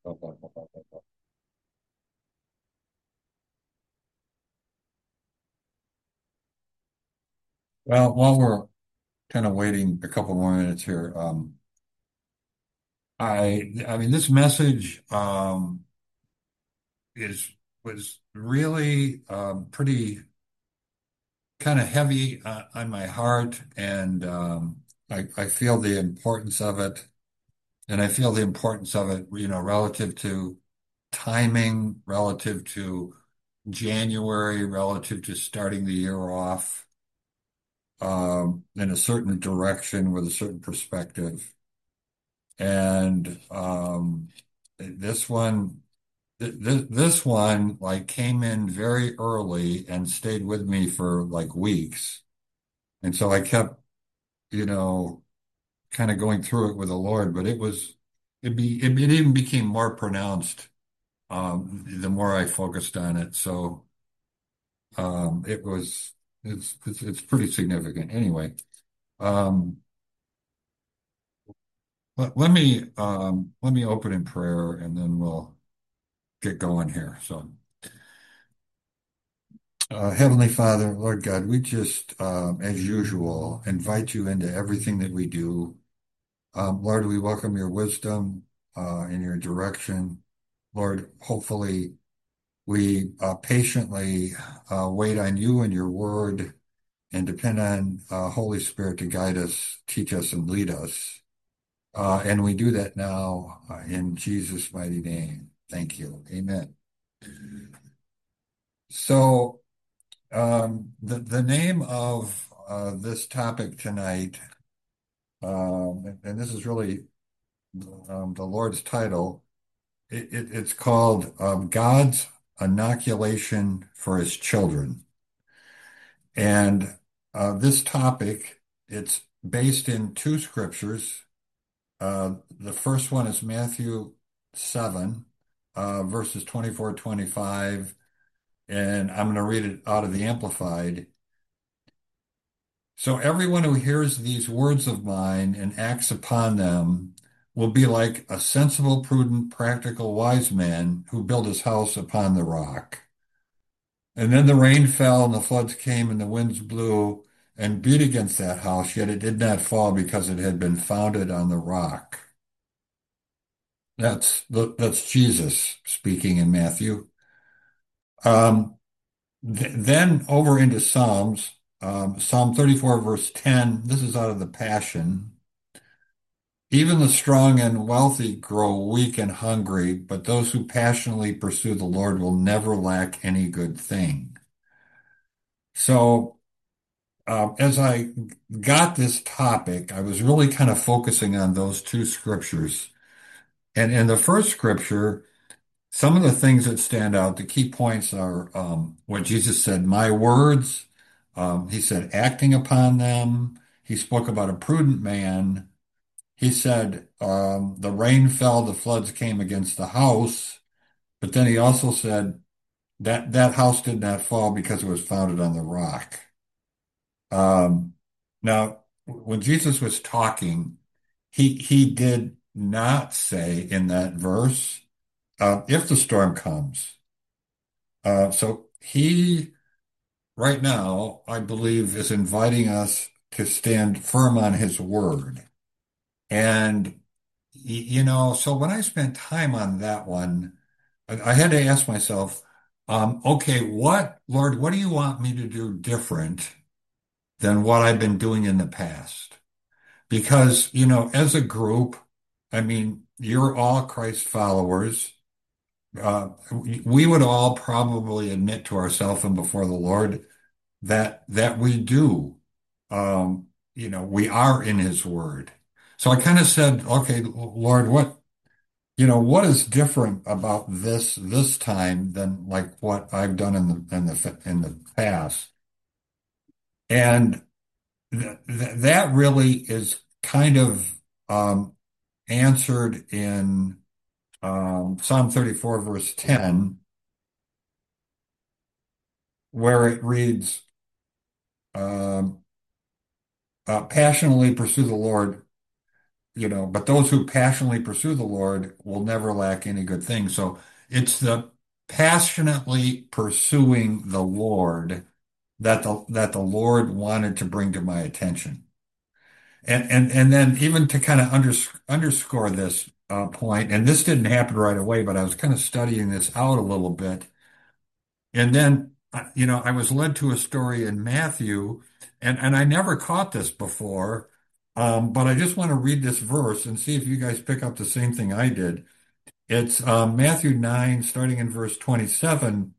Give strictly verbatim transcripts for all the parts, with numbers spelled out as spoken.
Well, while we're kind of waiting a couple more minutes here, um, I, I mean, this message, um, is was really um, pretty kind of heavy uh, on my heart, and um, I, I feel the importance of it, and I feel the importance of it, you know, relative to timing, relative to January, relative to starting the year off um, in a certain direction with a certain perspective. And um, this one, th th this one, like came in very early and stayed with me for like weeks. And so I kept, you know, kind of going through it with the Lord, but it was, it be, it, it even became more pronounced, um, the more I focused on it. So, um, it was, it's, it's, it's pretty significant. Anyway, um, let, let me, um, let me open in prayer and then we'll get going here. So, uh, Heavenly Father, Lord God, we just, um, as usual, invite you into everything that we do. Um, Lord, we welcome your wisdom, uh, and your direction. Lord, hopefully we, uh, patiently, uh, wait on you and your word and depend on, uh, Holy Spirit to guide us, teach us, and lead us. Uh, and we do that now, uh, in Jesus' mighty name. Thank you. Amen. So, Um, the, the name of uh, this topic tonight, um, and, and this is really um, the Lord's title, it, it, it's called um, God's Inoculation for His Children. And uh, this topic, it's based in two scriptures. Uh, the first one is Matthew seven, uh, verses twenty-four, twenty-five, and I'm going to read it out of the Amplified. So everyone who hears these words of mine and acts upon them will be like a sensible, prudent, practical, wise man who built his house upon the rock. And then the rain fell and the floods came and the winds blew and beat against that house, yet it did not fall because it had been founded on the rock. That's that's Jesus speaking in Matthew. Um, th then over into Psalms, um, Psalm thirty-four, verse ten. This is out of the Passion. Even the strong and wealthy grow weak and hungry, but those who passionately pursue the Lord will never lack any good thing. So, uh, as I got this topic, I was really kind of focusing on those two scriptures. And in the first scripture, some of the things that stand out, the key points are um, what Jesus said, my words. Um, he said, acting upon them. He spoke about a prudent man. He said, um, the rain fell, the floods came against the house, but then he also said that that house did not fall because it was founded on the rock. Um, now, when Jesus was talking, he he did not say in that verse, uh, if the storm comes. Uh, so he, right now, I believe, is inviting us to stand firm on his word. And Y- You know, so when I spent time on that one, I, I had to ask myself, um, okay, what, Lord, what do you want me to do different than what I've been doing in the past? Because, you know, as a group, I mean, you're all Christ followers. Uh, we we would all probably admit to ourselves and before the Lord that that we do, um, you know, we are in His Word. So I kind of said, okay, Lord, what? You know, what is different about this this time than like what I've done in the in the in the past? And th th that really is kind of um, answered in um, Psalm thirty-four, verse ten, where it reads, um, uh, "Passionately pursue the Lord. you know, but those who passionately pursue the Lord will never lack any good thing. So it's the passionately pursuing the Lord that the that the Lord wanted to bring to my attention. And and and then even to kind of unders underscore this uh, point, and this didn't happen right away, but I was kind of studying this out a little bit. And then, uh, you know, I was led to a story in Matthew, and, and I never caught this before. Um, but I just want to read this verse and see if you guys pick up the same thing I did. It's um, Matthew nine, starting in verse twenty-seven.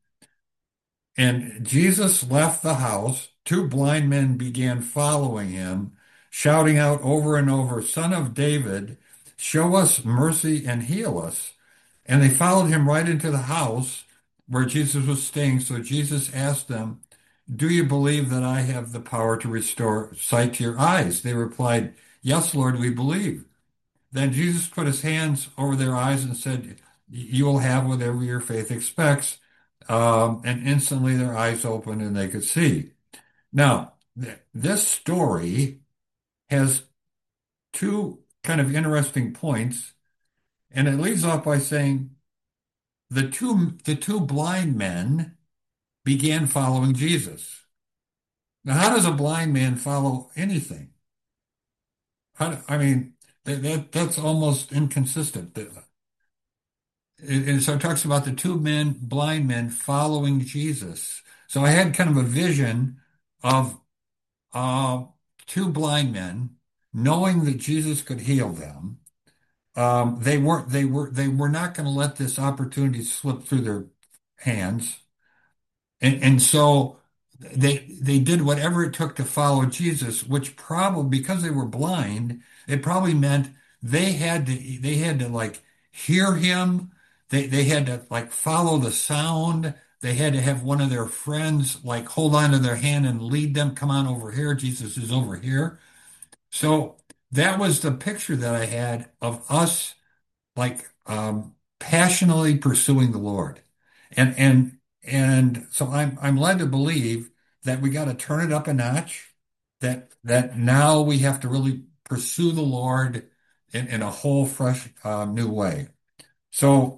And Jesus left the house. Two blind men began following him, shouting out over and over, Son of David, show us mercy and heal us. And they followed him right into the house where Jesus was staying. So Jesus asked them, do you believe that I have the power to restore sight to your eyes? They replied, Yes, Lord, we believe. Then Jesus put his hands over their eyes and said, you will have whatever your faith expects. Um, and instantly their eyes opened and they could see. Now, th this story has two kind of interesting points, and it leads off by saying the two the two blind men began following Jesus. Now, how does a blind man follow anything? How, I mean, that, that that's almost inconsistent. And and so it talks about the two men, blind men, following Jesus. So I had kind of a vision of uh, two blind men knowing that Jesus could heal them. Um, they weren't. They were. They were not going to let this opportunity slip through their hands. And, and so they they did whatever it took to follow Jesus, which probably because they were blind, it probably meant they had to they had to like hear him. They they had to like follow the sound. They had to have one of their friends like hold on to their hand and lead them. Come on over here. Jesus is over here. So that was the picture that I had of us like um, passionately pursuing the Lord. And and and so I'm I'm led to believe that we got to turn it up a notch, that that now we have to really pursue the Lord in, in a whole fresh uh, new way. So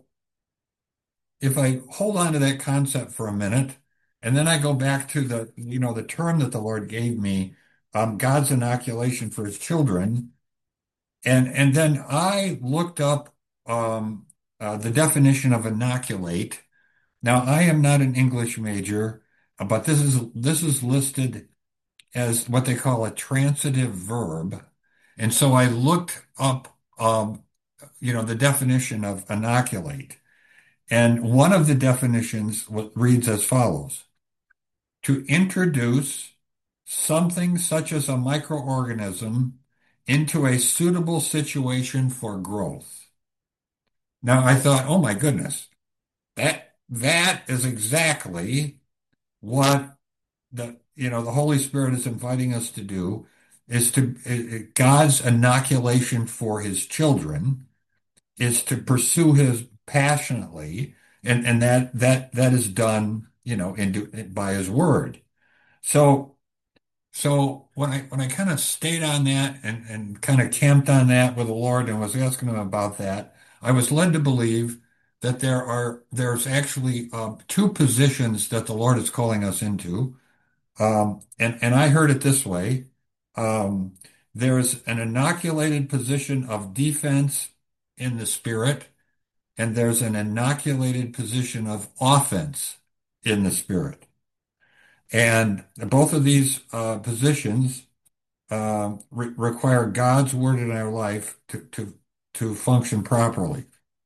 if I hold on to that concept for a minute, and then I go back to the, you know, the term that the Lord gave me, um, God's inoculation for his children, and and then I looked up um, uh, the definition of inoculate. Now, I am not an English major, uh, but this is this is listed as what they call a transitive verb, and so I looked up, um, you know, the definition of inoculate, and one of the definitions w- reads as follows: to introduce something such as a microorganism into a suitable situation for growth. Now I thought, oh my goodness, that that is exactly what the you know the Holy Spirit is inviting us to do is to uh, God's inoculation for his children is to pursue his passionately, and and that that that is done, you know, into by his word. So So when I when I kind of stayed on that and, and kind of camped on that with the Lord and was asking him about that, I was led to believe that there are there's actually um, two positions that the Lord is calling us into. Um, and and I heard it this way: um, there's an inoculated position of defense in the spirit, and there's an inoculated position of offense in the spirit. And both of these uh, positions um, re require God's word in our life to to to function properly.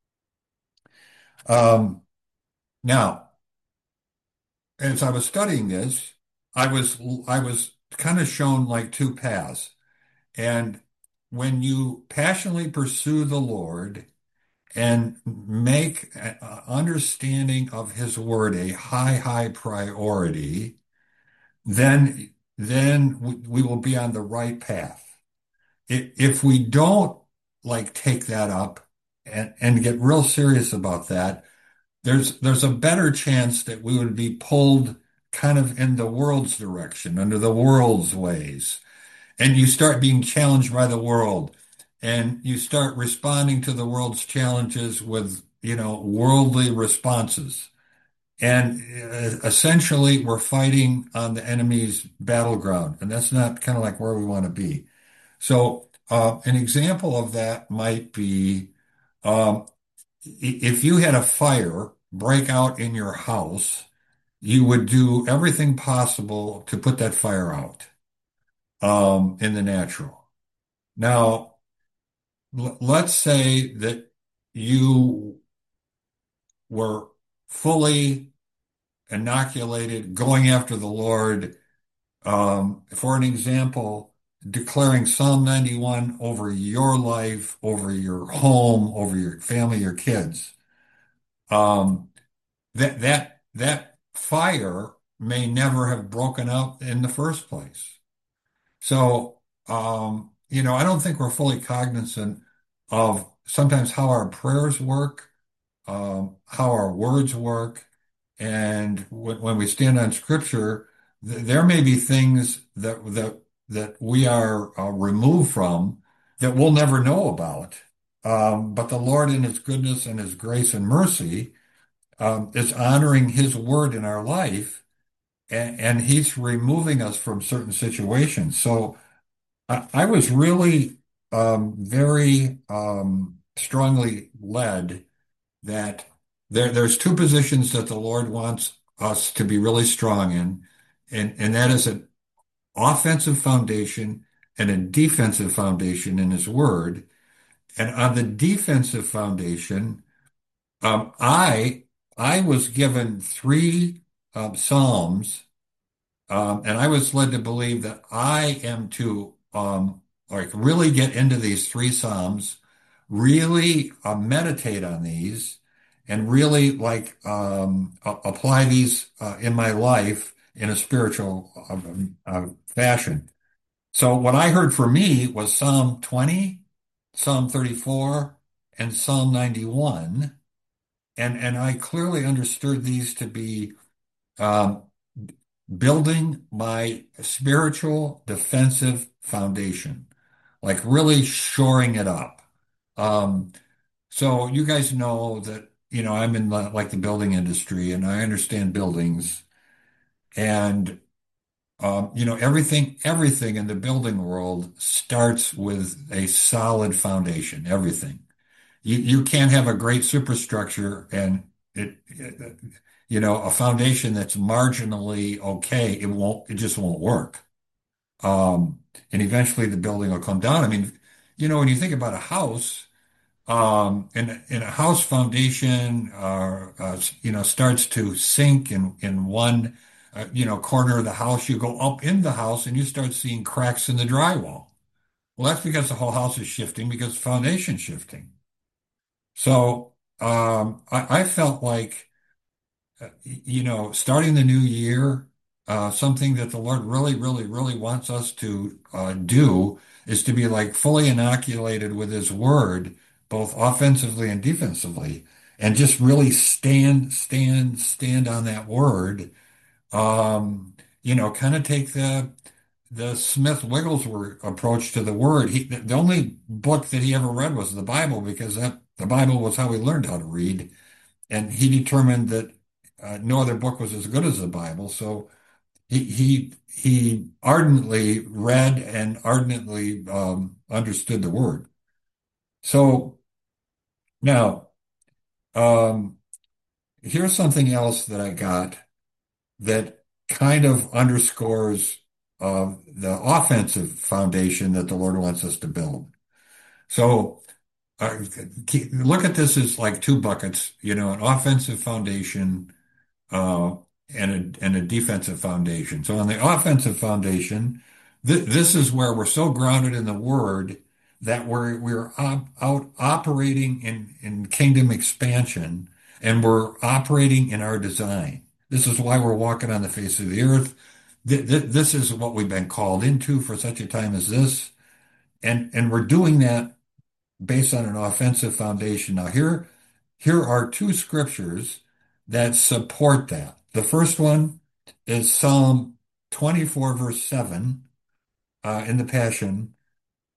Um, now, as I was studying this, I was I was kind of shown like two paths, and when you passionately pursue the Lord and make uh, understanding of His word a high, high priority, then then we, we will be on the right path. If we don't like take that up and, and get real serious about that, there's there's a better chance that we would be pulled kind of in the world's direction, under the world's ways. And you start being challenged by the world. and you start responding to the world's challenges with, you know, worldly responses. And uh, essentially, we're fighting on the enemy's battleground, and that's not kind of like where we want to be. So, uh, an example of that might be um, if you had a fire break out in your house, you would do everything possible to put that fire out um, in the natural. Now, l- let's say that you were fully inoculated, going after the Lord. Um, for an example, declaring Psalm ninety-one over your life, over your home, over your family, your kids. Um, that that that fire may never have broken out in the first place. So, um, you know, I don't think we're fully cognizant of sometimes how our prayers work, um, how our words work. And when, when we stand on scripture, th there may be things that, that, that we are uh, removed from that we'll never know about. Um, but the Lord in his goodness and his grace and mercy, um, is honoring his word in our life, and, and he's removing us from certain situations. So I, I was really, um, very, um, strongly led that there, there's two positions that the Lord wants us to be really strong in, and, and that is an offensive foundation and a defensive foundation in His Word. And on the defensive foundation, um, I I was given three um, Psalms, um, and I was led to believe that I am to um, like really get into these three Psalms, really uh, meditate on these, and really like um, a- apply these uh, in my life in a spiritual um, uh, fashion. So what I heard for me was Psalm twenty, Psalm thirty-four, and Psalm ninety-one, and and I clearly understood these to be um, building my spiritual defensive foundation, like really shoring it up. Um, so you guys know that, you know, I'm in the, like the building industry and I understand buildings, and um, you know, everything, everything in the building world starts with a solid foundation, everything. You, you can't have a great superstructure and it, it, you know, a foundation that's marginally okay. It won't, it just won't work. Um, and eventually the building will come down. I mean, you know, when you think about a house, um, and, and a house foundation, uh, uh, you know, starts to sink in, in one, uh, you know, corner of the house, you go up in the house and you start seeing cracks in the drywall. Well, that's because the whole house is shifting because the foundation's shifting. So, um, I, I felt like, uh, you know, starting the new year, uh, something that the Lord really, really, really wants us to uh, do is to be like fully inoculated with His Word, both offensively and defensively, and just really stand, stand, stand on that Word. Um, you know, kind of take the the Smith Wigglesworth approach to the Word. He, the only book that he ever read was the Bible because that the Bible was how he learned how to read, and he determined that uh, no other book was as good as the Bible. So he he he ardently read and ardently um, understood the Word. So now, um, here's something else that I got that kind of underscores uh, the offensive foundation that the Lord wants us to build. So uh, look at this as like two buckets, you know, an offensive foundation uh, and a, and a defensive foundation. So on the offensive foundation, th this is where we're so grounded in the Word that we're we're op out operating in in kingdom expansion, and we're operating in our design. This is why we're walking on the face of the earth. Th th this is what we've been called into for such a time as this, and and we're doing that based on an offensive foundation. Now, here, here are two scriptures that support that. The first one is Psalm twenty-four, verse seven, uh, in the Passion.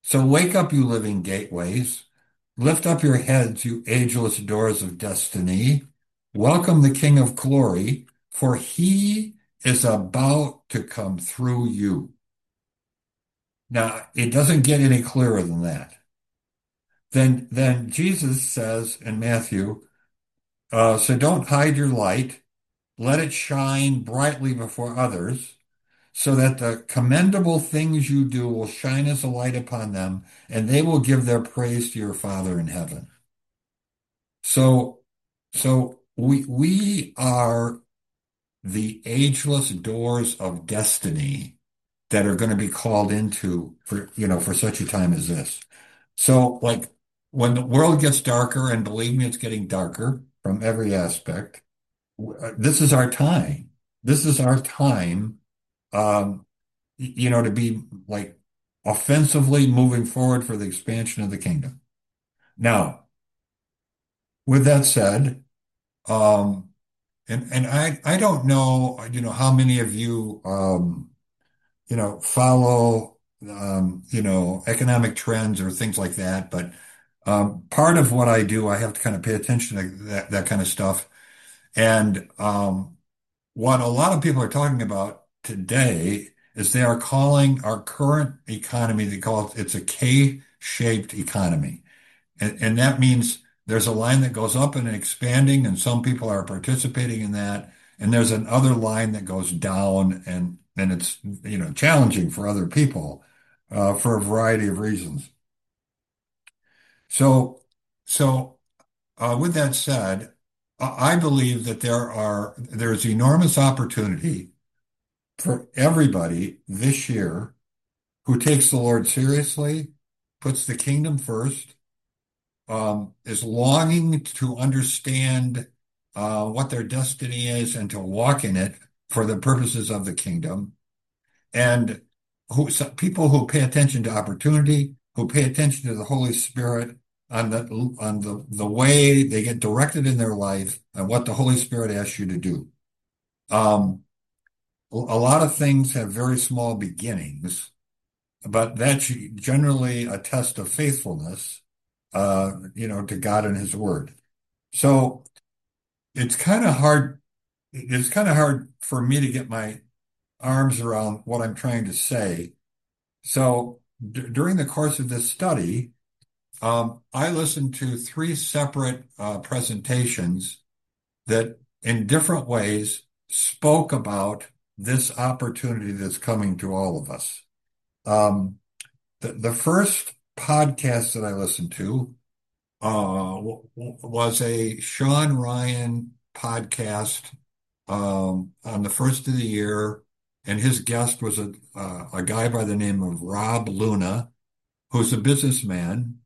So wake up, you living gateways. Lift up your heads, you ageless doors of destiny. Welcome the King of Glory, for he is about to come through you. Now, it doesn't get any clearer than that. Then, then Jesus says in Matthew, uh, so don't hide your light. Let it shine brightly before others, so that the commendable things you do will shine as a light upon them, and they will give their praise to your Father in heaven. So, so we we are the ageless doors of destiny that are going to be called into for, you know, for such a time as this. So, like when the world gets darker, and believe me, it's getting darker from every aspect, uh, this is our time. This is our time, um, you know, to be like offensively moving forward for the expansion of the kingdom. Now, with that said, um, and and I I don't know, you know, how many of you um, you know, follow um, you know, economic trends or things like that, but um, part of what I do, I have to kind of pay attention to that that kind of stuff. And um, what a lot of people are talking about today is they are calling our current economy, they call it, it's a K-shaped economy. And, and that means there's a line that goes up and expanding, and some people are participating in that. And there's another line that goes down, and, and it's, you know, challenging for other people, uh, for a variety of reasons. So, so, uh, with that said, I I believe that there are, there's enormous opportunity for everybody this year who takes the Lord seriously, puts the kingdom first, um, is longing to understand uh, what their destiny is and to walk in it for the purposes of the kingdom. And who so people who pay attention to opportunity, who pay attention to the Holy Spirit on the on the the way they get directed in their life and what the Holy Spirit asks you to do. Um, a lot of things have very small beginnings, but that's generally a test of faithfulness, uh, you know, to God and His Word. So it's kind of hard. It's kind of hard for me to get my arms around what I'm trying to say. So d during the course of this study, um, I listened to three separate uh, presentations that, in different ways, spoke about this opportunity that's coming to all of us. Um, the, the first podcast that I listened to uh, was a Sean Ryan podcast um, on the first of the year, and his guest was a uh, a guy by the name of Rob Luna, who's a businessman,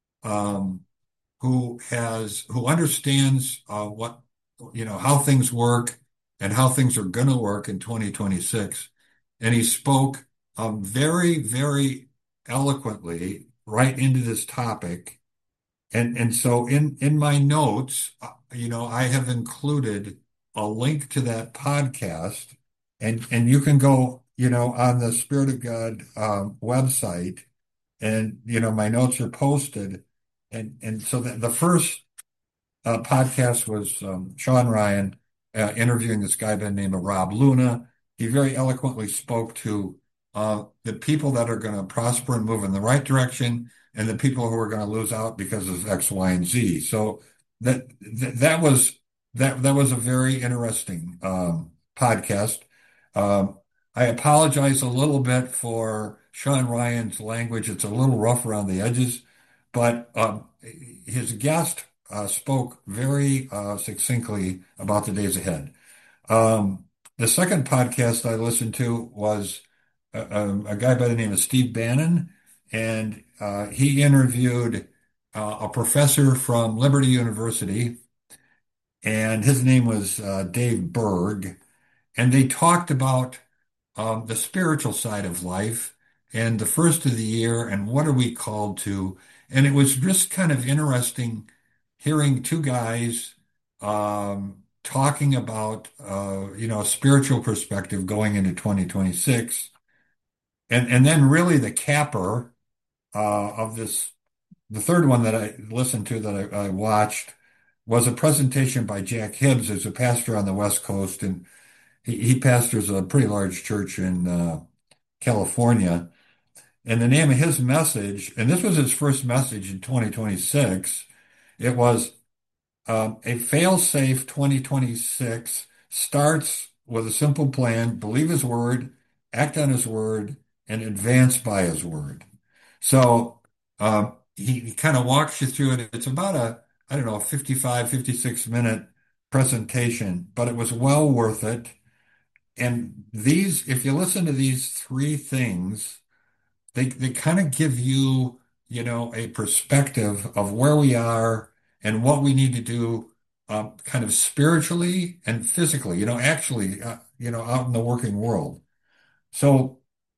um, who has who understands uh, what you know how things work and how things are going to work in twenty twenty-six, and he spoke um, very, very eloquently right into this topic. And and so in in my notes, uh, you know, I have included a link to that podcast, and and you can go, you know, on the Spirit of God um, website, and you know, my notes are posted, and and so the, the first uh, podcast was um, Sean Ryan uh, interviewing this guy by the name of Rob Luna. He very eloquently spoke to uh, the people that are going to prosper and move in the right direction, and the people who are going to lose out because of X, Y, and Z. So that that, that was that that was a very interesting um, podcast. Um, I apologize a little bit for Sean Ryan's language; it's a little rough around the edges, but um, his guest uh, spoke very uh, succinctly about the days ahead. Um, the second podcast I listened to was a, a, a guy by the name of Steve Bannon, and uh, he interviewed uh, a professor from Liberty University, and his name was uh, Dave Berg, and they talked about um, the spiritual side of life and the first of the year and what are we called to. And it was just kind of interesting hearing two guys um, talking about, uh, you know, a spiritual perspective going into twenty twenty-six. And, and then really the capper uh, of this. The third one that I listened to that I, I watched was a presentation by Jack Hibbs, who's a pastor on the West Coast, and he, he pastors a pretty large church in uh, California. And the name of his message, and this was his first message in twenty twenty-six, it was um, a fail-safe twenty twenty-six starts with a simple plan: believe his word, act on his word, and advance by his word. So um, he, he kind of walks you through it. It's about a, I don't know, fifty-five, fifty-six minute presentation, but it was well worth it. And these, if you listen to these three things, they they kind of give you, you know, a perspective of where we are and what we need to do, um, kind of spiritually and physically, you know, actually, uh, you know, out in the working world. So,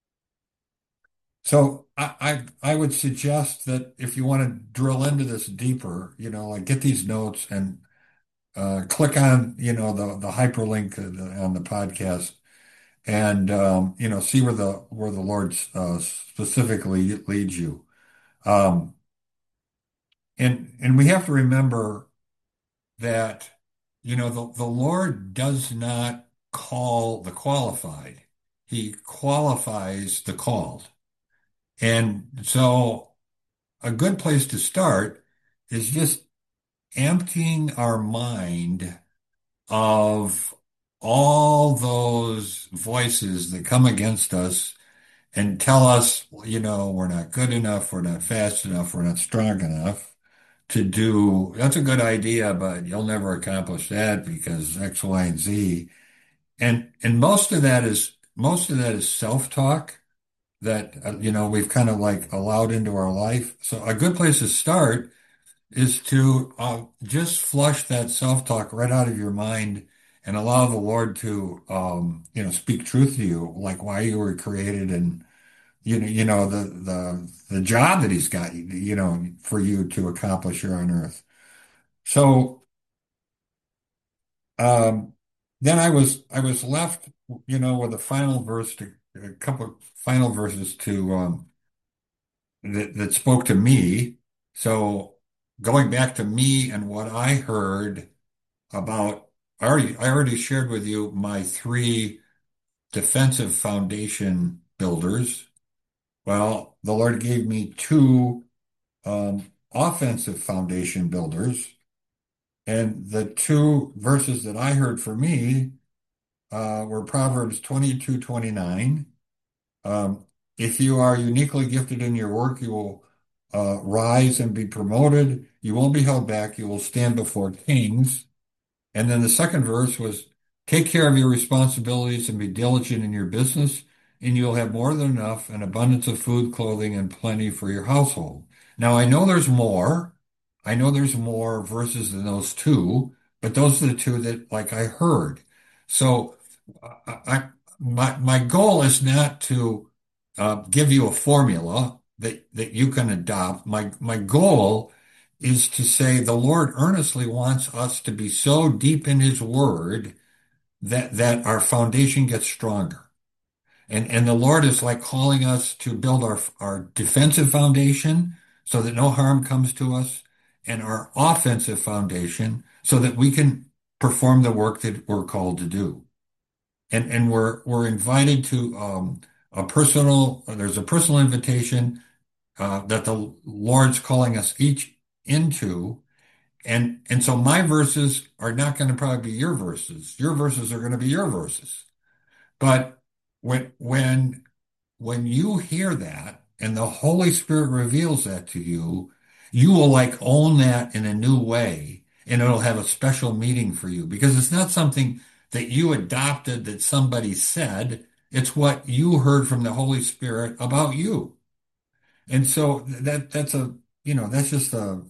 so I, I I would suggest that if you want to drill into this deeper, you know, like get these notes and uh, click on, you know, the the hyperlink on the podcast and um, you know, see where the where the Lord uh, specifically leads you. Um, And and we have to remember that, you know, the, the Lord does not call the qualified. He qualifies the called. And so a good place to start is just emptying our mind of all those voices that come against us and tell us, you know, we're not good enough, we're not fast enough, we're not strong enough to do. That's a good idea, but you'll never accomplish that because X, Y, and Z. And and most of that is most of that is self-talk that uh, you know we've kind of like allowed into our life. So a good place to start is to uh, just flush that self-talk right out of your mind and allow the Lord to um, you know speak truth to you, like why you were created and you know you know the the the job that He's got you know for you to accomplish here on earth. So um, then I was I was left, you know, with a final verse to a couple of final verses to um, that that spoke to me. So going back to me and what I heard about, I already I already shared with you my three defensive foundation builders. Well, the Lord gave me two um, offensive foundation builders, and the two verses that I heard for me uh, were Proverbs twenty-two twenty-nine. Um, if you are uniquely gifted in your work, you will uh, rise and be promoted. You won't be held back. You will stand before kings. And then the second verse was, take care of your responsibilities and be diligent in your business, and you'll have more than enough, an abundance of food, clothing, and plenty for your household. Now, I know there's more. I know there's more verses than those two, but those are the two that, like, I heard. So, I, I my my goal is not to uh, give you a formula that that you can adopt. My my goal is to say the Lord earnestly wants us to be so deep in His Word that that our foundation gets stronger. And and the Lord is like calling us to build our our defensive foundation so that no harm comes to us, and our offensive foundation so that we can perform the work that we're called to do. And and we're we're invited to um, a personal. There's a personal invitation uh, that the Lord's calling us each into. And and so my verses are not going to probably be your verses. Your verses are going to be your verses. But when when when you hear that and the Holy Spirit reveals that to you, you will like own that in a new way, and it'll have a special meaning for you because it's not something that you adopted that somebody said. It's what you heard from the Holy Spirit about you. And so that that's a you know that's just a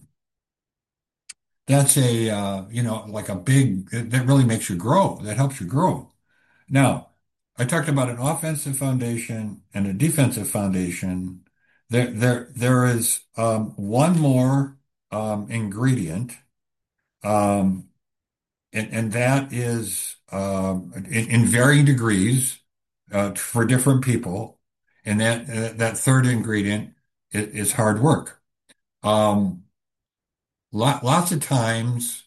that's a uh, you know like a big that really makes you grow. That helps you grow. Now, I talked about an offensive foundation and a defensive foundation. There there there is um, one more um, ingredient, um, and and that is um, in, in varying degrees uh, for different people. And that uh, that third ingredient is, is hard work. Um, lot, lots of times,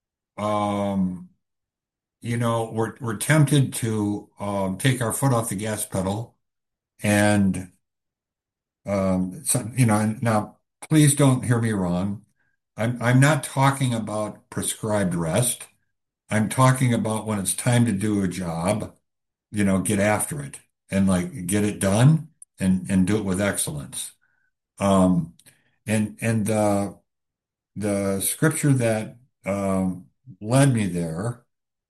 um, you know, we're we're tempted to um, take our foot off the gas pedal, and um, so, you know, now please don't hear me wrong. I'm I'm not talking about prescribed rest. I'm talking about when it's time to do a job, you know, get after it and like get it done and and do it with excellence. Um, and and uh, the scripture that um, led me there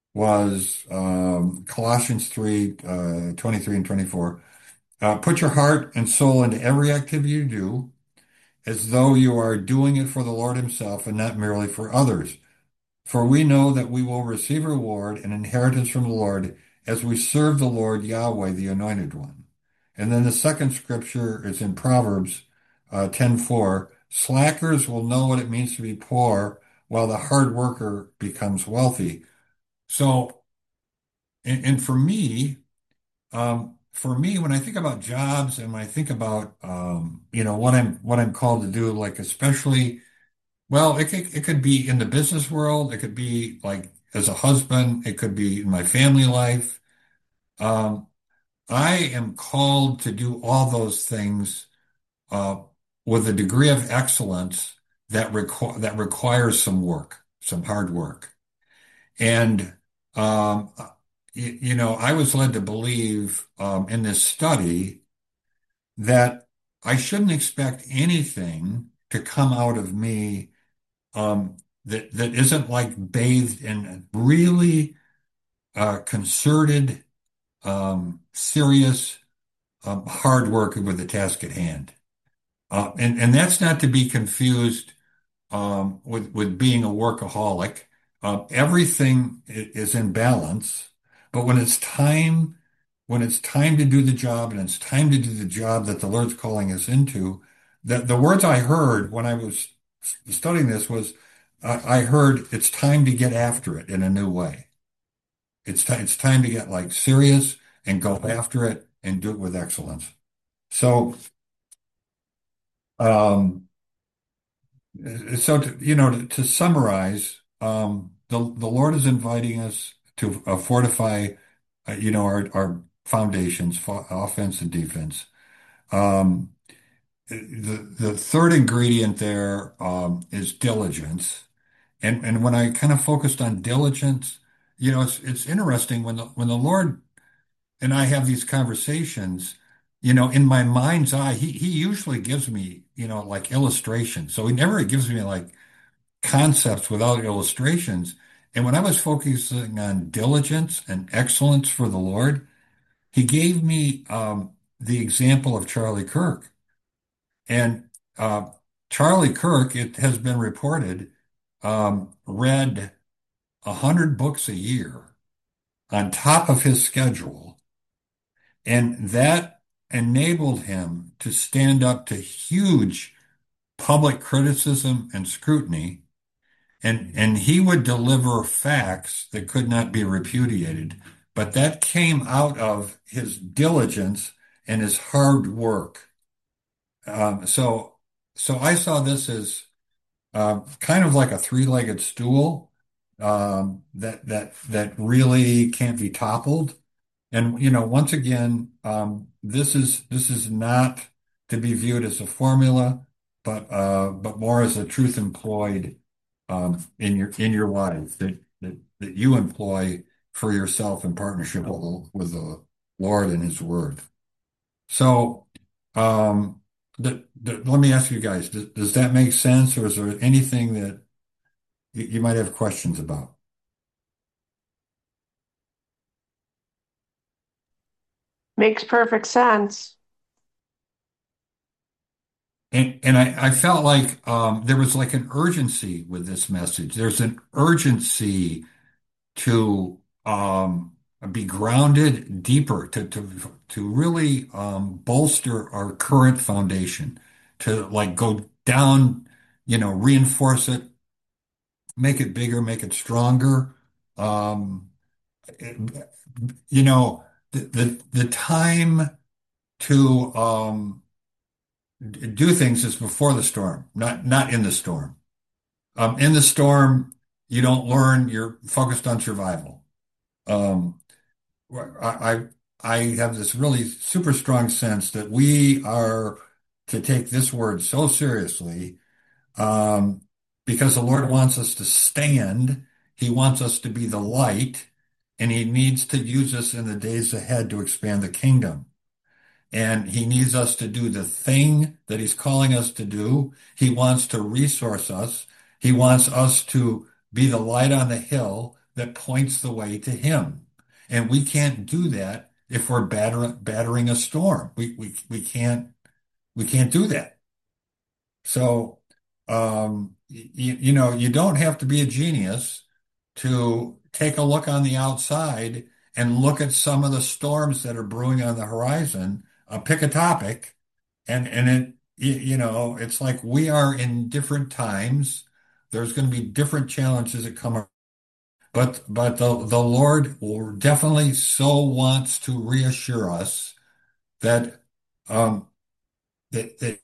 was um, Colossians three, uh, twenty-three and twenty-four. Uh, put your heart and soul into every activity you do, as though you are doing it for the Lord Himself and not merely for others. For we know that we will receive a reward and inheritance from the Lord as we serve the Lord Yahweh, the Anointed One. And then the second scripture is in Proverbs uh, ten four. Slackers will know what it means to be poor, while the hard worker becomes wealthy. So, and, and for me, um, for me, when I think about jobs and when I think about, um, you know, what I'm what I'm called to do, like especially, well, it could, it could be in the business world, it could be like as a husband, it could be in my family life. Um, I am called to do all those things uh, with a degree of excellence that requ that requires some work, some hard work. And, um, you, you know, I was led to believe, um, in this study that I shouldn't expect anything to come out of me, um, that, that isn't like bathed in really, uh, concerted, um, serious, um, hard work with the task at hand. Uh, and, and that's not to be confused um, with with being a workaholic. Uh, everything is in balance, but when it's time, when it's time to do the job, and it's time to do the job that the Lord's calling us into, the the words I heard when I was studying this was, I, I heard it's time to get after it in a new way. It's time it's time to get like serious and go after it and do it with excellence. So, um, So, to, you know, to, to summarize, um, the the Lord is inviting us to uh, fortify, uh, you know, our our foundations, for offense and defense. Um, the the third ingredient there um, is diligence, and and when I kind of focused on diligence, you know, it's it's interesting when the when the Lord and I have these conversations. You know, in my mind's eye, he he usually gives me, you know, like illustrations. So he never gives me like concepts without illustrations. And when I was focusing on diligence and excellence for the Lord, he gave me um, the example of Charlie Kirk. And uh, Charlie Kirk, it has been reported, um, read a hundred books a year on top of his schedule, and that enabled him to stand up to huge public criticism and scrutiny. And and he would deliver facts that could not be repudiated, but that came out of his diligence and his hard work. Um, so so I saw this as uh, kind of like a three-legged stool um, that that that really can't be toppled. And you know, once again, um, this is this is not to be viewed as a formula, but uh, but more as a truth employed um, in your in your life that, that that you employ for yourself in partnership with, the- with the Lord and His Word. So, um, the, the, let me ask you guys: does, does that make sense, or is there anything that you, you might have questions about? Makes perfect sense. And and I, I felt like um, there was like an urgency with this message. There's an urgency to um, be grounded deeper, to to to really um, bolster our current foundation, to like go down, you know, reinforce it, make it bigger, make it stronger. Um, it- you know, the, the the time to um, do things is before the storm, not not in the storm. Um, in the storm, you don't learn. You're focused on survival. Um, I, I I have this really super strong sense that we are to take this word so seriously, um, because the Lord wants us to stand. He wants us to be the light, and He needs to use us in the days ahead to expand the kingdom. And He needs us to do the thing that He's calling us to do. He wants to resource us. He wants us to be the light on the hill that points the way to Him. And we can't do that if we're batter battering a storm. We, we, we can't, we can't do that. So, um, you, you know, you don't have to be a genius to take a look on the outside and look at some of the storms that are brewing on the horizon. Uh, pick a topic, and and it, you, you know, it's like we are in different times. There's going to be different challenges that come up, but but the the Lord will definitely so wants to reassure us that um that, that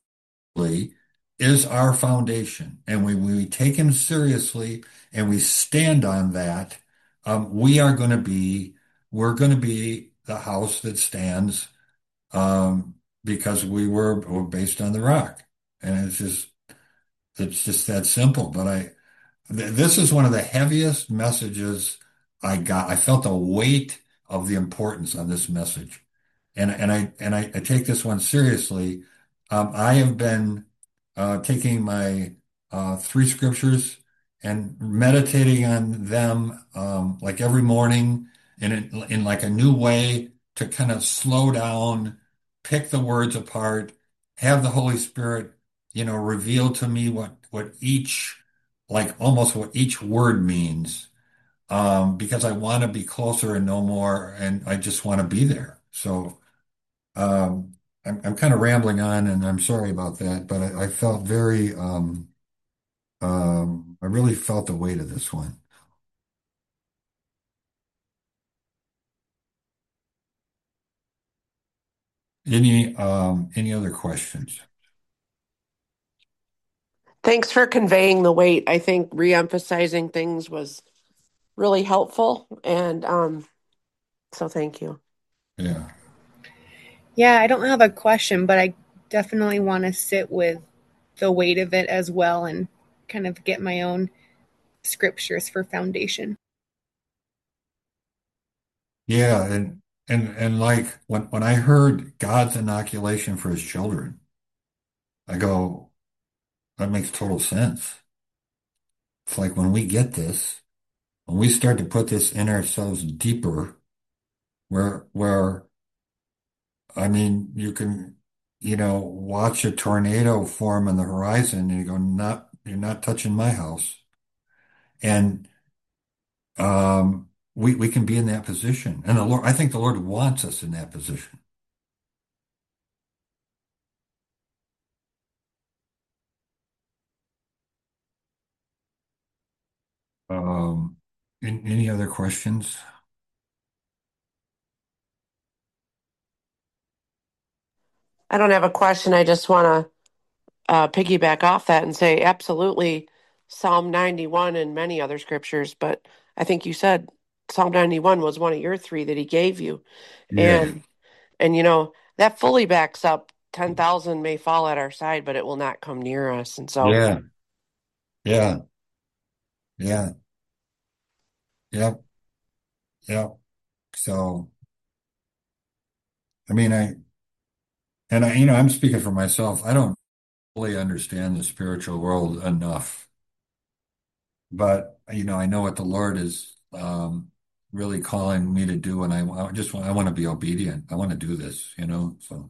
is our foundation. And when we take him seriously and we stand on that, um, we are going to be, we're going to be the house that stands, um, because we were, were based on the rock. And it's just, it's just that simple. But I, th this is one of the heaviest messages I got. I felt the weight of the importance on this message. And, and I, and I, I take this one seriously. Um, I have been, uh, taking my, uh, three scriptures and meditating on them, um, like every morning in, a, in like a new way to kind of slow down, pick the words apart, have the Holy Spirit, you know, reveal to me what, what each, like almost what each word means, um, because I want to be closer and know more, and I just want to be there. So, um, I'm, I'm kind of rambling on, and I'm sorry about that, but I, I felt very, um, um, I really felt the weight of this one. Any, um, any other questions? Thanks for conveying the weight. I think reemphasizing things was really helpful. And um, so thank you. Yeah. Yeah, I don't have a question, but I definitely want to sit with the weight of it as well and kind of get my own scriptures for foundation. Yeah. And, and, and like when, when I heard God's inoculation for his children, I go, that makes total sense. It's like when we get this, when we start to put this in ourselves deeper, where, where, I mean, you can, you know, watch a tornado form on the horizon and you go, not, you're not touching my house. And, um, we, we can be in that position. And the Lord, I think the Lord wants us in that position. Um, an- any other questions? I don't have a question. I just want to uh, piggyback off that and say absolutely Psalm ninety-one and many other scriptures. But I think you said Psalm ninety-one was one of your three that he gave you. Yeah. And, and you know, that fully backs up ten thousand may fall at our side, but it will not come near us. And so Yeah. Yeah. Yeah. Yep. Yep. So, I mean, I, and I, you know, I'm speaking for myself. I don't fully understand the spiritual world enough, but you know, I know what the Lord is um, really calling me to do, and I, I just want, I want to be obedient. I want to do this, you know. So,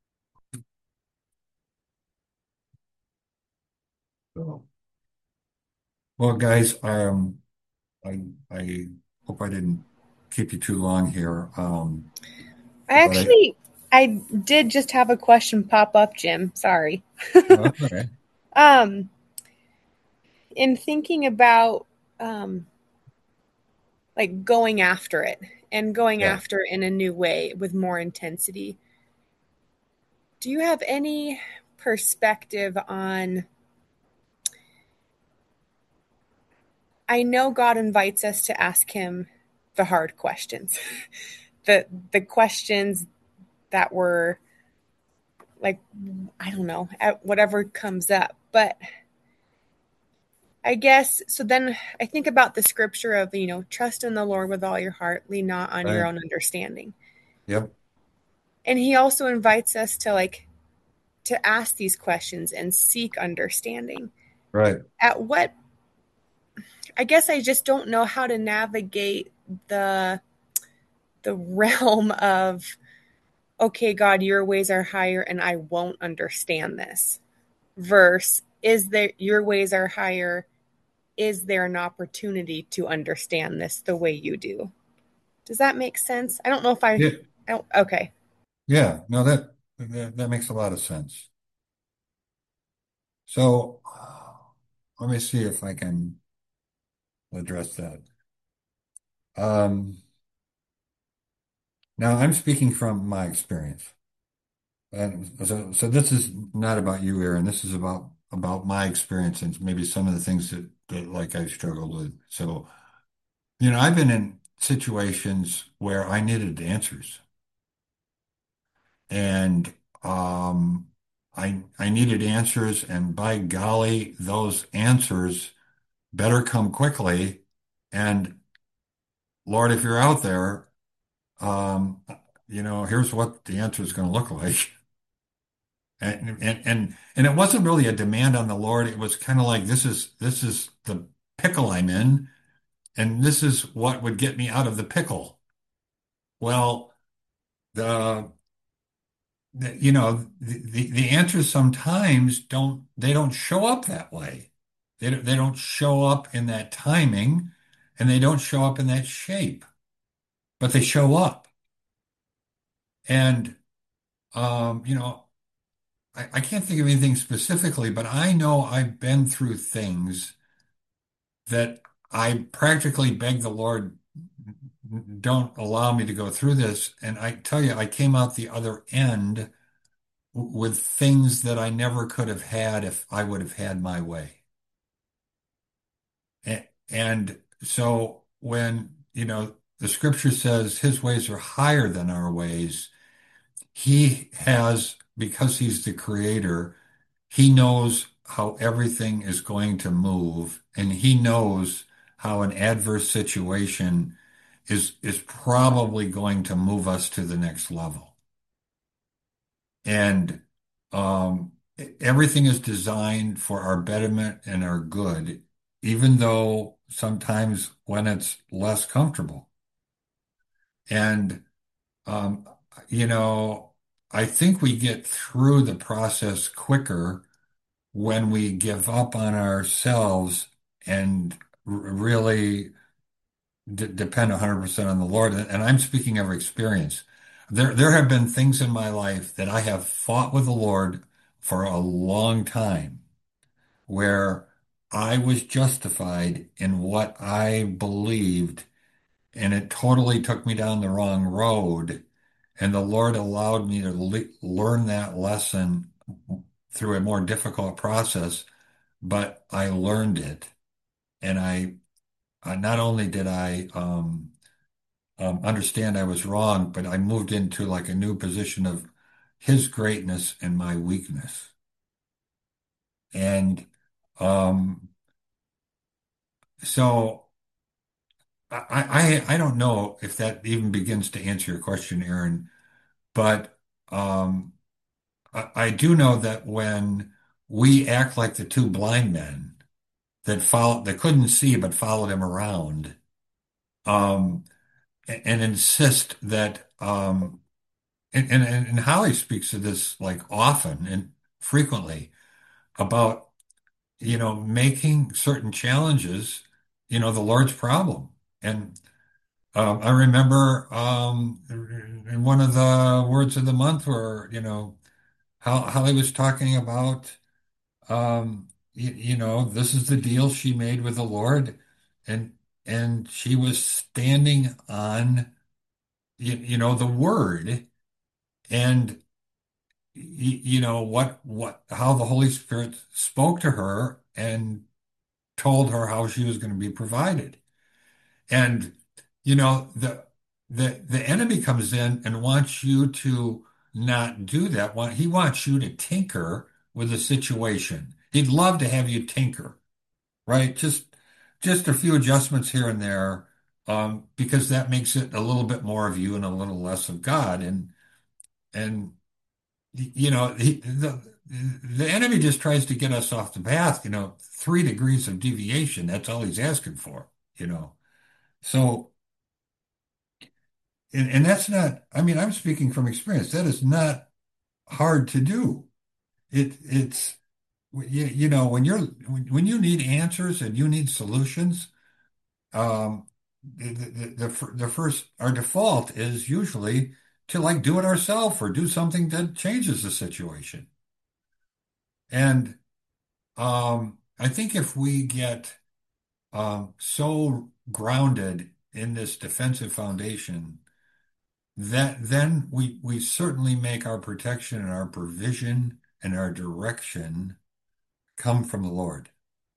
so. Well, guys, um, I I hope I didn't keep you too long here, um, I but I, actually I did just have a question pop up, Jim. Sorry. well, that's okay. Um in thinking about um like going after it and going Yeah. after it in a new way with more intensity. Do you have any perspective on, I know God invites us to ask him the hard questions, the the questions that were like, I don't know, at whatever comes up. But I guess so then I think about the scripture of, you know, trust in the Lord with all your heart, lean not on your Right. own understanding. Yep. And he also invites us to like to ask these questions and seek understanding. Right. At what I guess I just don't know how to navigate the the realm of, okay, God, your ways are higher and I won't understand this. Verse, is there your ways are higher? Is there an opportunity to understand this the way you do? Does that make sense? I don't know if I, Yeah. I don't, okay. Yeah. No, that, that that makes a lot of sense. So uh, let me see if I can address that. Um, now I'm speaking from my experience. And so, so this is not about you, Aaron. This is about about my experience and maybe some of the things that, that like I struggled with. So, you know, I've been in situations where I needed answers, and um, I I needed answers, and by golly, those answers better come quickly. And Lord, if you're out there, um, you know, here's what the answer is going to look like. And, and and and it wasn't really a demand on the Lord. It was kind of like this is this is the pickle I'm in, and this is what would get me out of the pickle. Well, the, the you know the, the the answers sometimes don't they don't show up that way. They don't, they don't show up in that timing, and they don't show up in that shape, but they show up. And um, you know, I, I can't think of anything specifically, but I know I've been through things that I practically begged the Lord, don't allow me to go through this. And I tell you, I came out the other end with things that I never could have had if I would have had my way. A- And so when, you know, the scripture says his ways are higher than our ways, he has, because he's the creator, he knows how everything is going to move, and he knows how an adverse situation is is probably going to move us to the next level. And um, everything is designed for our betterment and our good, even though sometimes when it's less comfortable. And um, you know, I think we get through the process quicker when we give up on ourselves and r- really d depend one hundred percent on the Lord. And, and I'm speaking of experience. There, there have been things in my life that I have fought with the Lord for a long time where I was justified in what I believed, and it totally took me down the wrong road. And the Lord allowed me to le learn that lesson through a more difficult process, but I learned it. And I, I not only did I um, um, understand I was wrong, but I moved into like a new position of his greatness and my weakness. And um, so I, I, I don't know if that even begins to answer your question, Aaron, but um, I, I do know that when we act like the two blind men that followed, that couldn't see but followed him around, um, and insist that um and, and and Holly speaks to this like often and frequently about you know making certain challenges you know the Lord's problem. And um, I remember um in one of the words of the month where you know how Holly was talking about um you, you know this is the deal she made with the Lord, and and she was standing on you, you know, the word. And, you know, what, what, how the Holy Spirit spoke to her and told her how she was going to be provided. And, you know, the, the, the enemy comes in and wants you to not do that. Want- He wants you to tinker with the situation. He'd love to have you tinker, right? Just, just a few adjustments here and there, um, because that makes it a little bit more of you and a little less of God. And, and, you know, he, the, the enemy just tries to get us off the path, you know, three degrees of deviation. That's all he's asking for, you know. So, and, and that's not, I mean, I'm speaking from experience. That is not hard to do. It, it's, you, you know, when you're, when, when you need answers and you need solutions, um, the, the, the, fir- the first, our default is usually to like do it ourselves or do something that changes the situation. And, um, I think if we get, um, so grounded in this defensive foundation, that then we we certainly make our protection and our provision and our direction come from the Lord.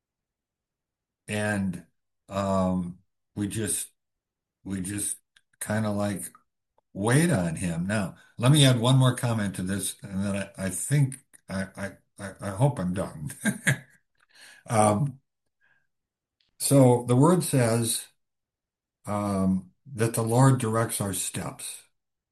And um we just we just kind of like wait on him. Now, let me add one more comment to this, and then I, I think I, I I I hope I'm done. Um so the word says um that the Lord directs our steps.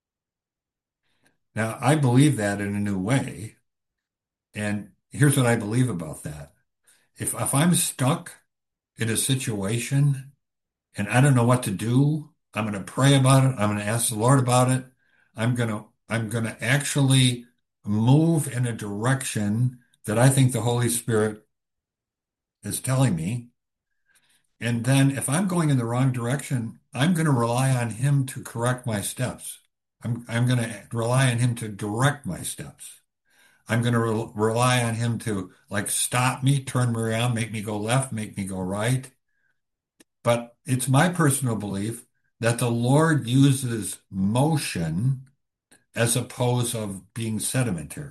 Now, I believe that in a new way, and here's what I believe about that. If if I'm stuck in a situation and I don't know what to do, I'm going to pray about it. I'm going to ask the Lord about it. I'm going to I'm going to actually move in a direction that I think the Holy Spirit is telling me. And then if I'm going in the wrong direction, I'm going to rely on him to correct my steps. I'm I'm going to rely on him to direct my steps. I'm going to re rely on him to like stop me, turn me around, make me go left, make me go right. But it's my personal belief that the Lord uses motion as opposed of being sedimentary.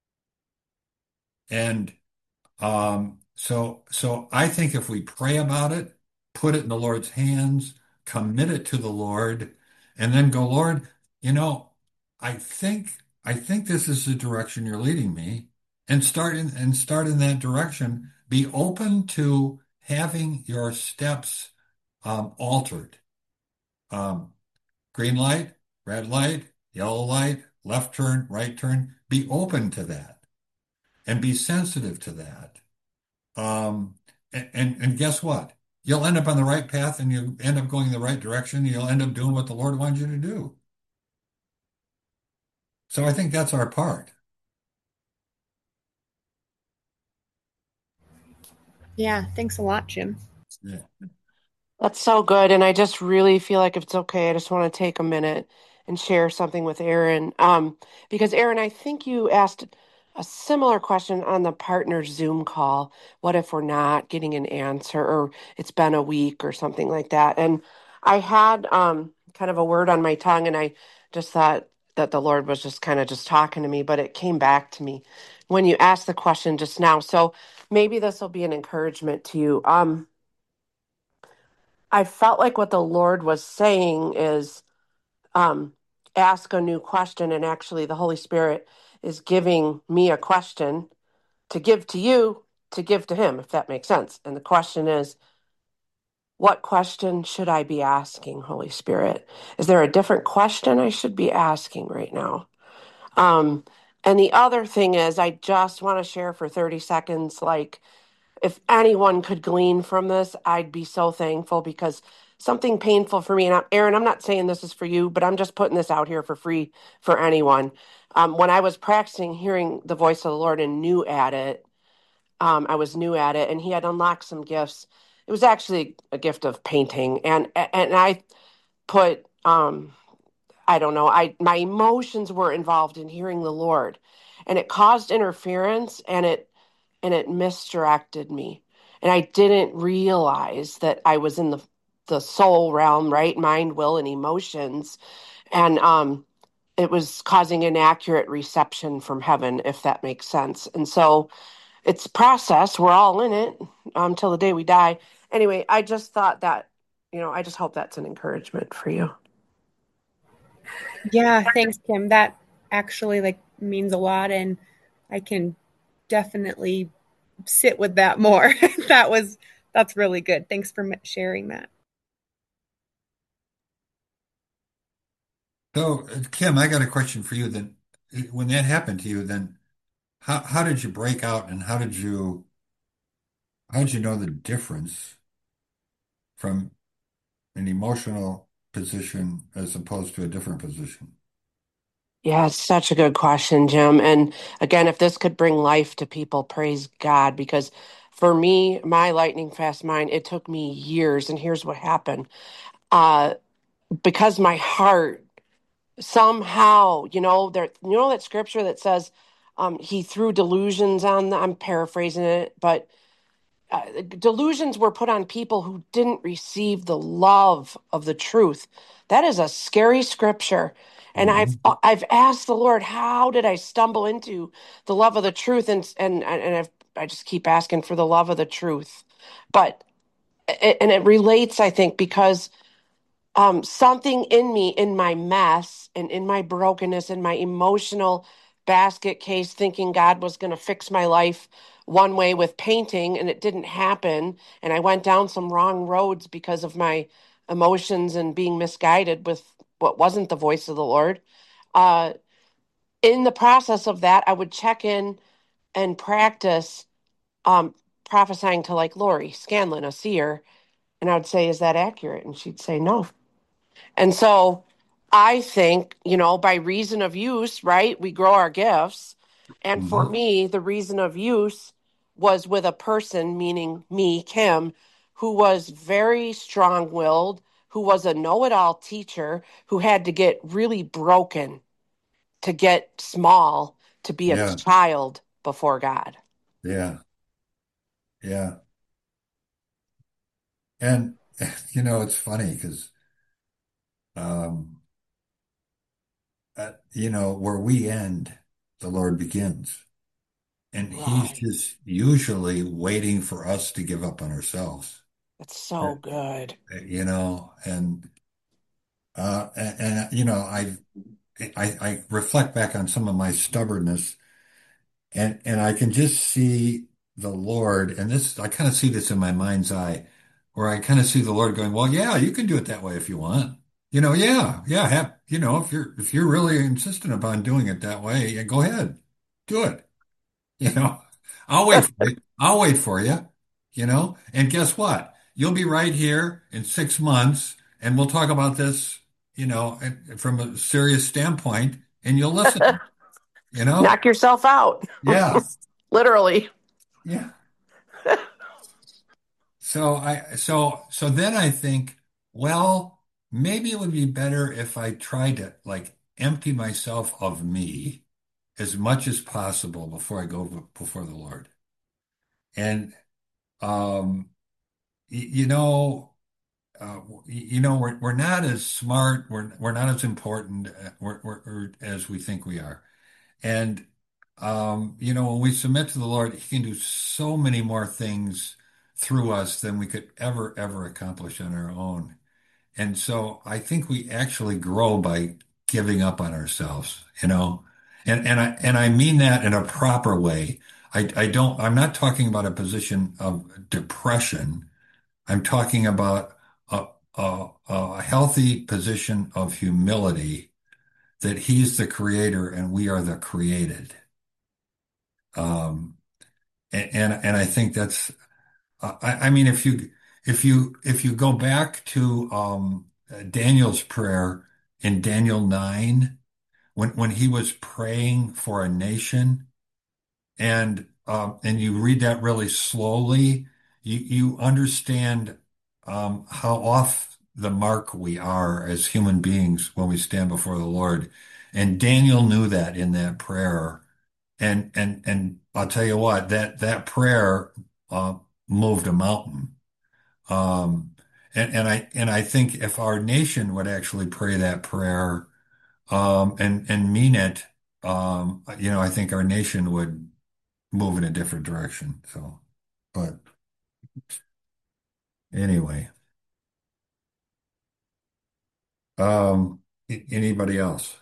And um, so, so I think if we pray about it, put it in the Lord's hands, commit it to the Lord, and then go, Lord, you know, I think I think this is the direction you're leading me, and start in and start in that direction. Be open to having your steps um, altered. Um, green light, red light, yellow light, left turn, right turn. Be open to that and be sensitive to that. Um, and, and, and guess what? You'll end up on the right path and you end up going in the right direction. You'll end up doing what the Lord wants you to do. So I think that's our part. Yeah, thanks a lot, Jim. Yeah. That's so good. And I just really feel like if it's okay, I just want to take a minute and share something with Aaron. Um, because Aaron, I think you asked a similar question on the partner Zoom call. What if we're not getting an answer or it's been a week or something like that? And I had um kind of a word on my tongue and I just thought that the Lord was just kind of just talking to me, but it came back to me when you asked the question just now. So maybe this will be an encouragement to you. Um, I felt like what the Lord was saying is um, ask a new question. And actually, the Holy Spirit is giving me a question to give to you, to give to Him, if that makes sense. And the question is, what question should I be asking, Holy Spirit? Is there a different question I should be asking right now? Um, and the other thing is, I just want to share for thirty seconds, like, if anyone could glean from this, I'd be so thankful because something painful for me. And I, Aaron, I'm not saying this is for you, but I'm just putting this out here for free for anyone. Um, when I was practicing hearing the voice of the Lord and new at it, um, I was new at it, and He had unlocked some gifts. It was actually a gift of painting, and and I put um, I don't know, I my emotions were involved in hearing the Lord, and it caused interference, and it and it misdirected me. And I didn't realize that I was in the the soul realm, right? Mind, will, and emotions. And um it was causing inaccurate reception from heaven, if that makes sense. And so it's process. We're all in it um, till the day we die. Anyway, I just thought that, you know, I just hope that's an encouragement for you. Yeah, thanks, Kim. That actually like means a lot, and I can definitely sit with that more. That was that's really good. Thanks for sharing that. So, uh, Kim, I got a question for you then. When that happened to you, then how how did you break out and how did you how did you know the difference from an emotional position as opposed to a different position? Yeah, it's such a good question, Jim. And again, if this could bring life to people, praise God. Because for me, my lightning fast mind, it took me years. And here's what happened. Uh, because my heart somehow, you know, there, you know that scripture that says, um, he threw delusions on the, I'm paraphrasing it, but uh, delusions were put on people who didn't receive the love of the truth. That is a scary scripture. And I've Hmm. I've asked the Lord, how did I stumble into the love of the truth? And and and I've, I just keep asking for the love of the truth. But and it relates, I think, because um, something in me, in my mess and in my brokenness, in my emotional basket case, thinking God was going to fix my life one way with painting, and it didn't happen. And I went down some wrong roads because of my emotions and being misguided with what wasn't the voice of the Lord. Uh, in the process of that, I would check in and practice um, prophesying to like Lori Scanlon, a seer, and I would say, "Is that accurate?" And she'd say, "No." And so I think, you know, by reason of use, right, we grow our gifts. And for Hmm. me, the reason of use was with a person, meaning me, Kim, who was very strong willed, who was a know it all teacher, who had to get really broken to get small to be a Yeah, child before God. yeah, yeah. And you know, it's funny because um, uh, you know, where we end, the Lord begins. And he's Right. just usually waiting for us to give up on ourselves. That's Uh, so good. You know, and uh and, and you know, I I I reflect back on some of my stubbornness and and I can just see the Lord, and this I kind of see this in my mind's eye, where I kind of see the Lord going, well, yeah, you can do it that way if you want. You know, yeah, yeah, have, you know, if you're if you're really insistent upon doing it that way, yeah, go ahead, do it. You know, I'll wait for you. I'll wait for you, you know, and guess what? You'll be right here in six months and we'll talk about this, you know, from a serious standpoint and you'll listen, you know? Knock yourself out, Yeah. literally. Yeah. So I, so, so then I think, well, maybe it would be better if I tried to like empty myself of me as much as possible before I go before the Lord. And, um, y- you know, uh, you know, we're we're not as smart, we're we're not as important, uh, we're, we're, we're- as we think we are. And um, you know, when we submit to the Lord, He can do so many more things through us than we could ever ever accomplish on our own. And so I think we actually grow by giving up on ourselves, you know. And and I and I mean that in a proper way. I I don't I'm not talking about a position of depression. I'm talking about a, a, a healthy position of humility that he's the creator and we are the created. Um, and, and, and I think that's, I, I mean, if you, if you, if you go back to, um, Daniel's prayer in Daniel nine, when, when he was praying for a nation, and um, and you read that really slowly, you you understand um, how off the mark we are as human beings when we stand before the Lord. And Daniel knew that in that prayer. And and and I'll tell you what, that that prayer uh, moved a mountain. Um, and and I and I think if our nation would actually pray that prayer, um, and and mean it, um, you know, I think our nation would move in a different direction. So, but anyway, um, a- anybody else?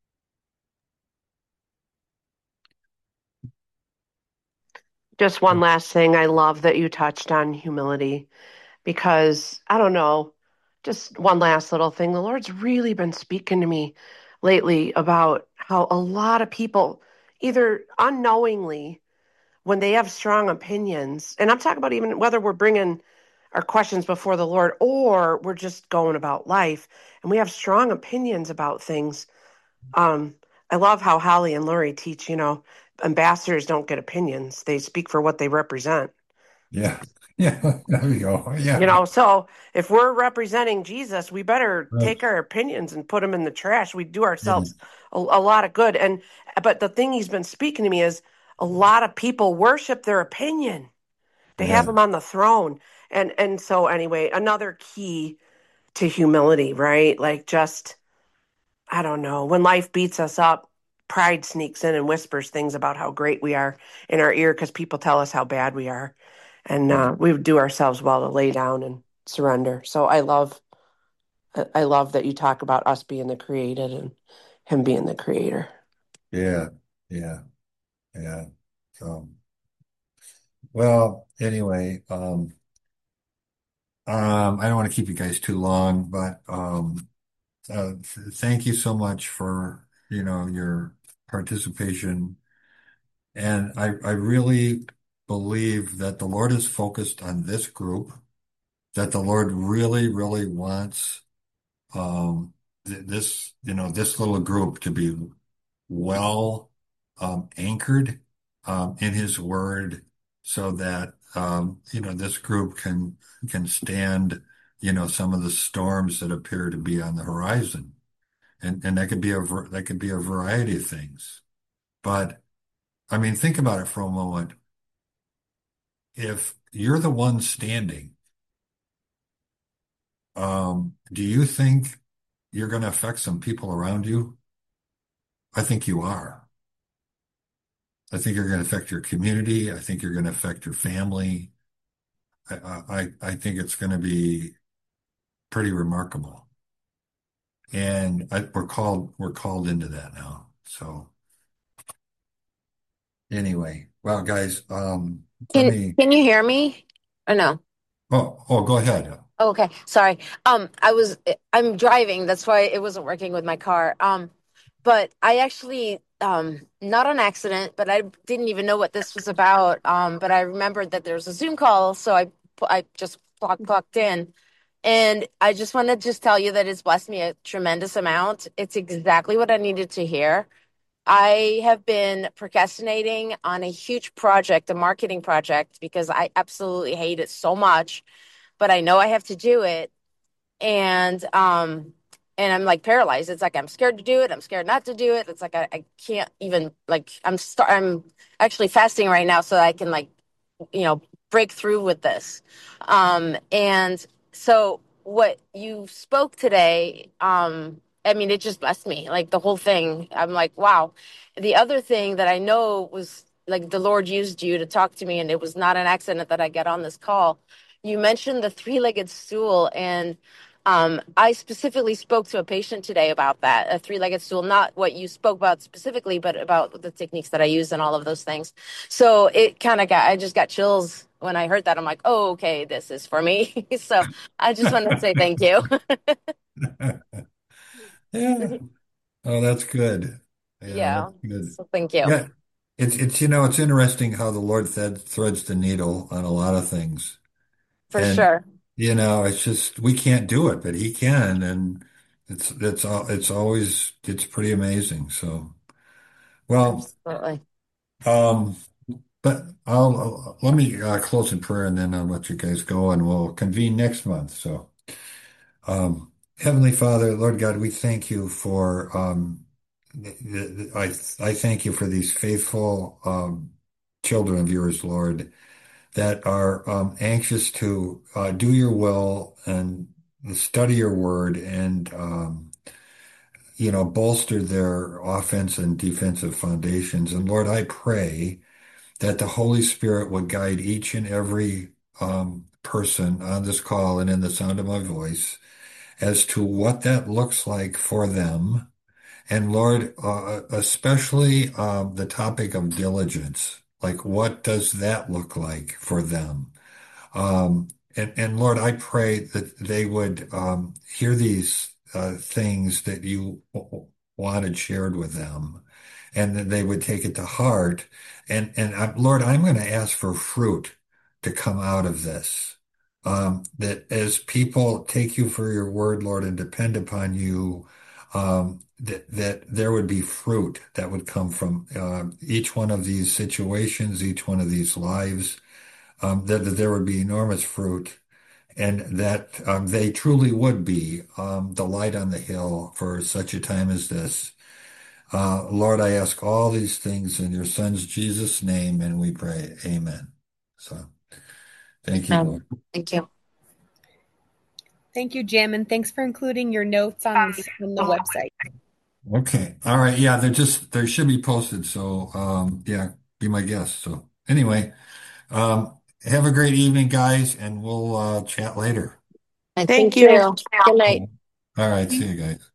Just one last thing. I love that you touched on humility because I don't know, just one last little thing. The Lord's really been speaking to me lately about how a lot of people, either unknowingly, when they have strong opinions, and I'm talking about even whether we're bringing our questions before the Lord or we're just going about life and we have strong opinions about things. Um, I love how Holly and Lori teach, you know, ambassadors don't get opinions, they speak for what they represent. Yeah, yeah, there we go. You Yeah, know, so if we're representing Jesus, we better right. take our opinions and put them in the trash. We do Yeah, ourselves a, a lot of good. And but the thing he's been speaking to me is a lot of people worship their opinion. They have yeah, him on the throne. And and so anyway, another key to humility, right? Like just I don't know, when life beats us up, pride sneaks in and whispers things about how great we are in our ear because people tell us how bad we are. And yeah, uh, we would do ourselves well to lay down and surrender. So I love, I I love that you talk about us being the created and him being the creator. yeah, yeah, yeah. So, well, anyway, um, um, I don't want to keep you guys too long, but um, uh, th- thank you so much for, you know, your participation. And I, I really believe that the Lord is focused on this group, that the Lord really, really wants um, th this, you know, this little group to be well um, anchored um, in His Word, so that um, you know this group can can stand, you know, some of the storms that appear to be on the horizon, and and that could be a ver- that could be a variety of things. But I mean, think about it for a moment. If you're the one standing, um, do you think you're going to affect some people around you? I think you are. I think you're going to affect your community. I think you're going to affect your family. I, I, I think it's going to be pretty remarkable. And I, we're called, we're called into that now. So anyway, well, guys, um, let Can me, can you hear me? Or no? oh, oh, go ahead. Oh, okay. Sorry. Um, I was I'm driving. That's why it wasn't working with my car. Um, but I actually um not on accident, but I didn't even know what this was about. Um, but I remembered that there was a Zoom call, so I pu- I just plugged, plugged in. And I just want to just tell you that it's blessed me a tremendous amount. It's exactly what I needed to hear. I have been procrastinating on a huge project, a marketing project, because I absolutely hate it so much, but I know I have to do it. And um and I'm like paralyzed. It's like I'm scared to do it. I'm scared not to do it. It's like I, I can't even like I'm start I'm actually fasting right now so I can like you know break through with this. Um and so what you spoke today, um I mean, it just blessed me, like the whole thing. I'm like, wow. The other thing that I know was like the Lord used you to talk to me, and it was not an accident that I get on this call. You mentioned the three-legged stool, and um, I specifically spoke to a patient today about that, a three-legged stool, not what you spoke about specifically, but about the techniques that I use and all of those things. So it kind of got, I just got chills when I heard that. I'm like, oh, okay, this is for me. So I just want to say thank you. Yeah. Oh, that's good. Yeah, Yeah. that's good. So thank you. Yeah. It's, it's, you know, it's interesting how the Lord thread, threads the needle on a lot of things. For And, sure. you know, it's just, we can't do it, but he can. And it's, it's, al- it's always, it's pretty amazing. So, well, Absolutely. um, but I'll, I'll- let me uh, close in prayer and then I'll let you guys go and we'll convene next month. So, um, Heavenly Father, Lord God, we thank you for, um, th- th- I, I thank you for these faithful, um, children of yours, Lord, that are um, anxious to uh, do your will and study your word and um, you know, bolster their offense and defensive foundations. And Lord, I pray that the Holy Spirit would guide each and every um, person on this call and in the sound of my voice as to what that looks like for them. And Lord, uh, especially um, the topic of diligence, like what does that look like for them? Um, and, and Lord, I pray that they would um, hear these uh, things that you w- wanted shared with them, and that they would take it to heart. And and I, Lord, I'm going to ask for fruit to come out of this. Um, that as people take you for your word, Lord, and depend upon you, um, that that there would be fruit that would come from uh, each one of these situations, each one of these lives, um, that, that there would be enormous fruit, and that um, they truly would be um, the light on the hill for such a time as this. Uh, Lord, I ask all these things in your Son's Jesus' name, and we pray, Amen. So, thank you, Um, Lord. thank you. Thank you, Jim, and thanks for including your notes on this on the website. Okay, all right, yeah, they're just they should be posted. So, um, yeah, be my guest. So, anyway, um, have a great evening, guys, and we'll uh, chat later. And Thank thank you. you. Good night. All right, see you guys.